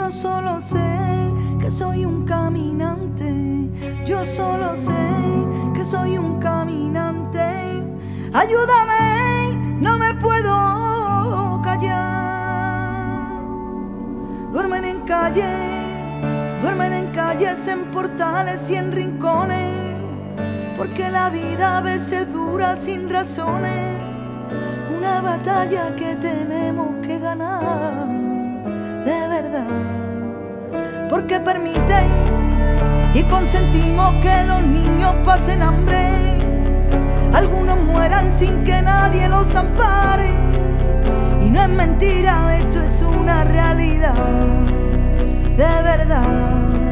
Yo solo sé que soy un caminante. Yo solo sé que soy un caminante. Ayúdame, no me puedo callar. Duermen en calles, en portales y en rincones, porque la vida a veces dura sin razones. Una batalla que tenemos que ganar de verdad, porque permiten y consentimos que los niños pasen hambre, algunos mueran sin que nadie los ampare. Y no es mentira, esto es una realidad de verdad.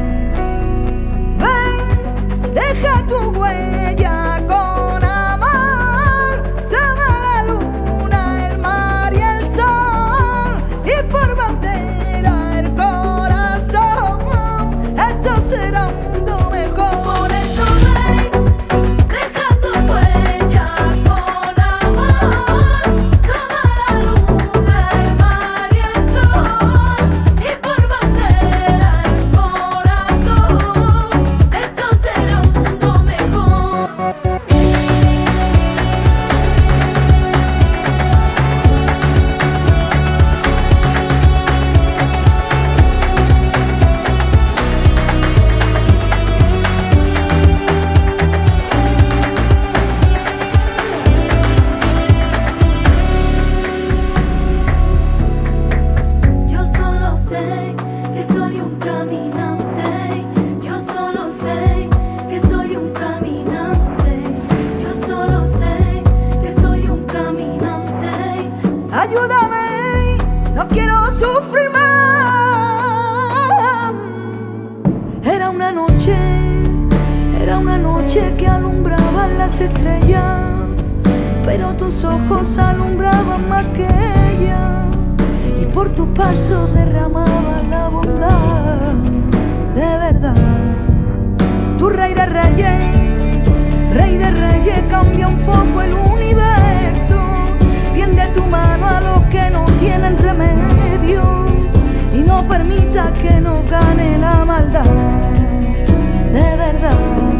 Ven, deja tu huella con amor, toma la luna, el mar y el sol, y por bandera el corazón. Esto será un mundo mejor. Por eso ven, deja tu huella con amor, toma la luna, el mar y el sol, y por bandera el corazón. Esto será un mundo mejor. Yo solo sé que soy un caminante. Yo solo sé que soy un caminante. Yo solo sé que soy un caminante. Ayúdame, no quiero sufrir más. Era una noche que alumbraban las estrellas, pero tus ojos alumbraban más que ella, y por tus pasos derramaban la bondad de verdad. Tu rey de reyes, cambia un poco el universo. Tiende tu mano a los que no tienen remedio, y no permita que nos gane la maldad de verdad.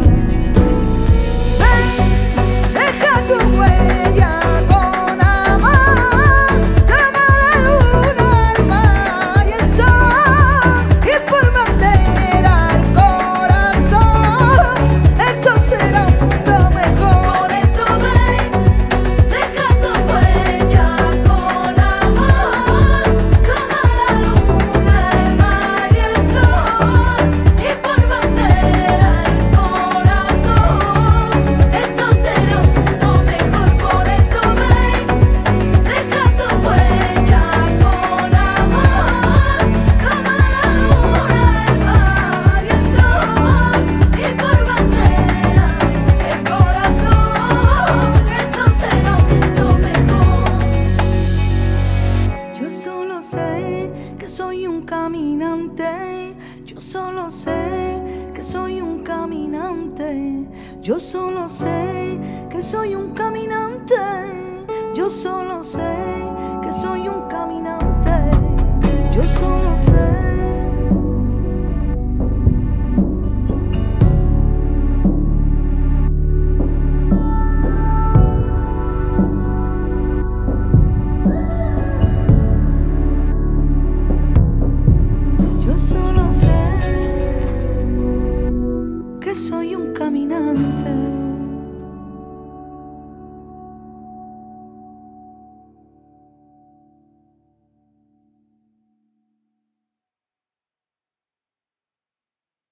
Ven, deja tu huella con amor, toma la luna, el mar y el sol, y por bandera el corazón. Esto será un mundo mejor. Por eso ven, deja tu huella con amor, toma la luna, el mar y el sol, y por bandera el corazón. Esto será un mundo mejor. Por eso ven, deja tu huella con amor, toma la luna, el mar y el sol, y por bandera el corazón. Esto será un mundo mejor. Yo solo sé que soy un caminante. Yo solo sé que soy un caminante. Yo solo sé que soy un caminante. Yo solo sé que soy un caminante. Yo solo sé